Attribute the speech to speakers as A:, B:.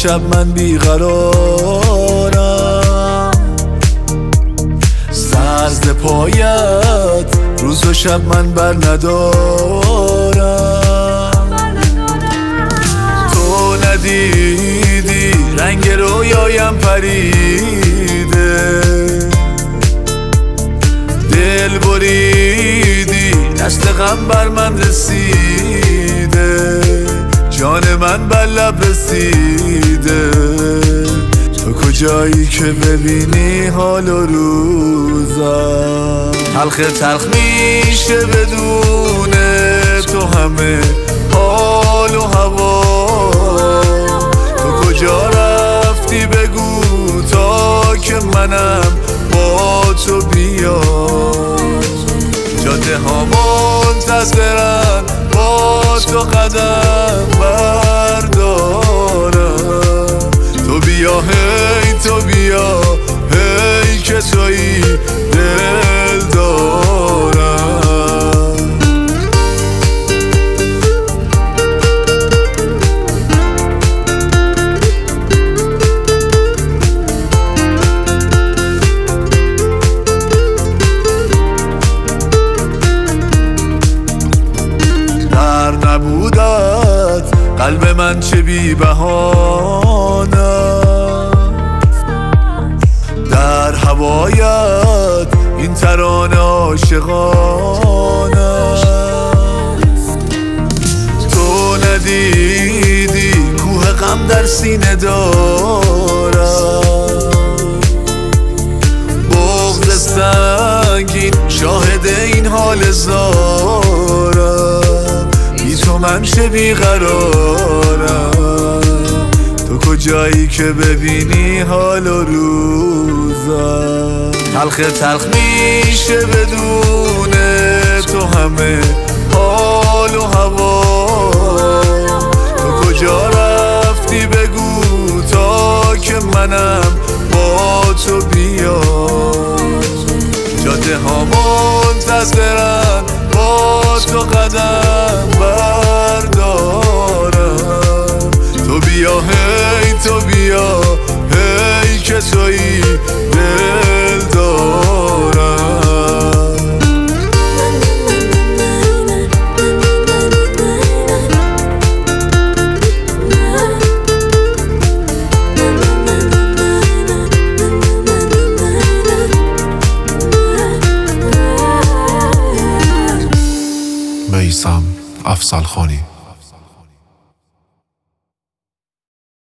A: شب من بیقرارم، سرز پایت روز و شب من بر ندارم. تو ندیدی رنگ رویایم پریده، دل بریدی دست غم بر من رسیده، جان من بر لب رسیده. تو کجایی که ببینی حال و روزم، تلخ تلخ میشه بدون تو همه حال و هوا. تو کجا رفتی بگو تا که منم با تو بیام. جاده ها منتظرن با تو قدم بردارم. تو بیا هی تو بیا هی که تویی دل دارم. در نبودت قلب من چه بی بهانه، در هوایت این ترانه عاشقانه. تو ندیدی کوه غم در سینه دارم، بغض سنگین شاهد این حال زارم. بی تو من چه بیقرارم، تو کجایی که ببینی حال و روزم. تلخ تلخ میشه بدون تو همه حال و هوا. تو کجا رفتی بگو تا که منم با تو بیام. جاده ها منتظرن با تو قدم بردارم. تو بیا هی تو بیا هی که تویی دل دارم.
B: میثم افضلخانی.